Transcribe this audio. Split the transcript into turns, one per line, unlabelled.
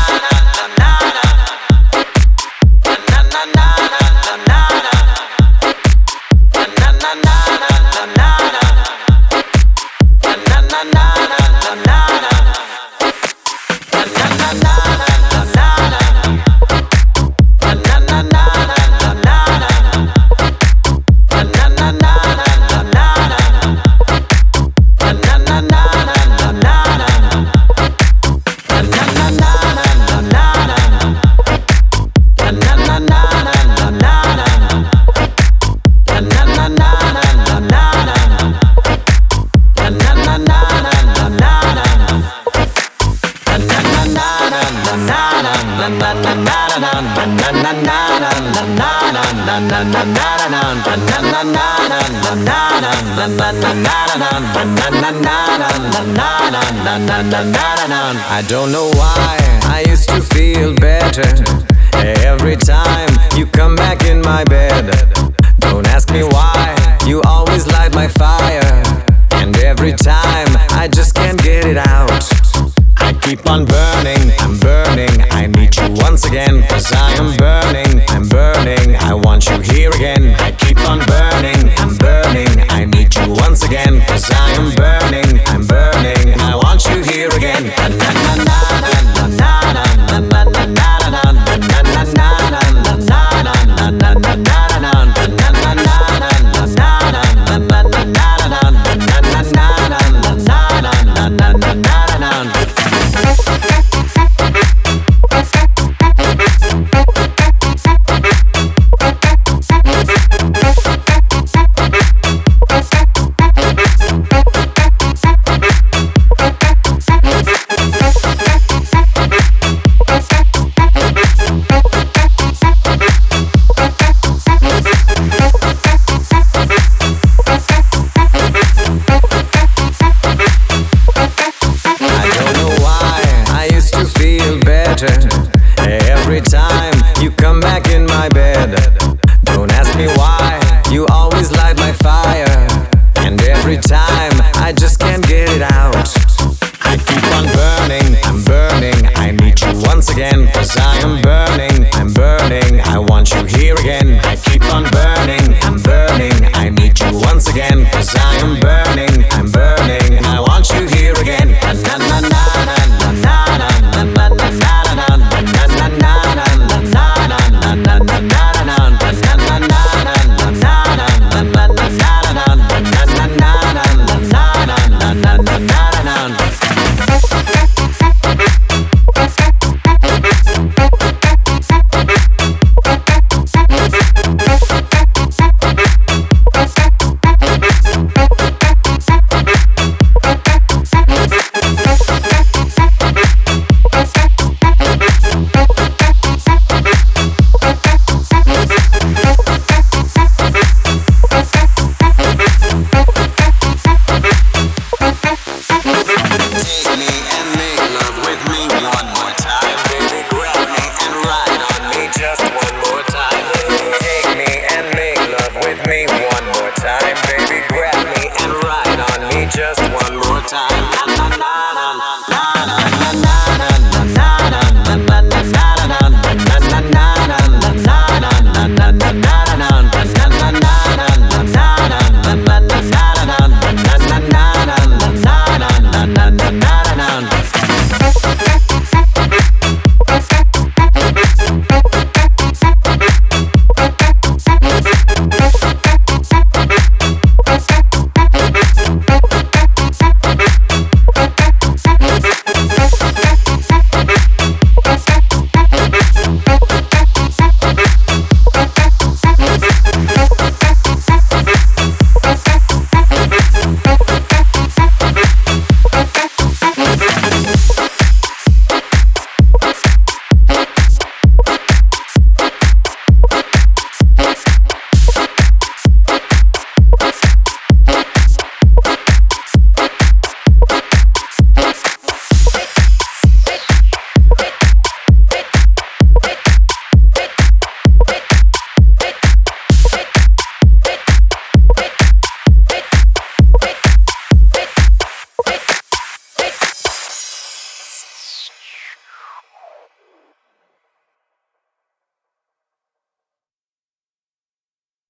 I don't know why I used to feel better every time you come back in my bed. Don't ask me why, you always light my fire, and every time I just can't get it out. I keep on burning, I'm burning, I need you once again, 'cause I am burning, I'm burning, I want you here again. I keep on burning, I'm burning, I need you once again, 'cause I am burning, I'm burning, I want you here again. Every time you come back in my bed, don't ask me why, you always light my fire, and every time I just can't get it out. I keep on burning, I'm burning, I need you once again, 'cause I am burning, I'm burning, I want you here again. I keep on burning, I'm burning, I need you once again, 'cause I am burning.